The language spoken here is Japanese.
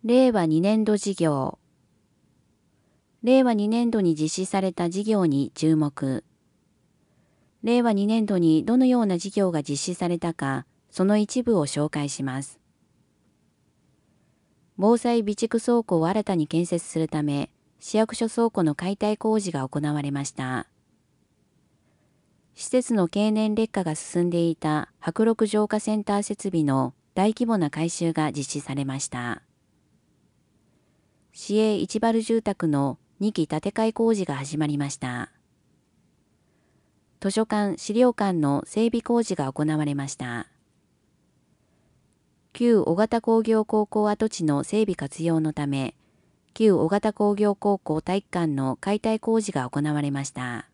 令和2年度事業。令和2年度に実施された事業に注目。令和2年度にどのような事業が実施されたか、その一部を紹介します。防災備蓄倉庫を新たに建設するため、市役所倉庫の解体工事が行われました。施設の経年劣化が進んでいた迫力浄化センター設備の大規模な改修が実施されました。市営一原住宅の2期建て替え工事が始まりました。図書館・資料館の整備工事が行われました。旧小型工業高校跡地の整備活用のため、旧小型工業高校体育館の解体工事が行われました。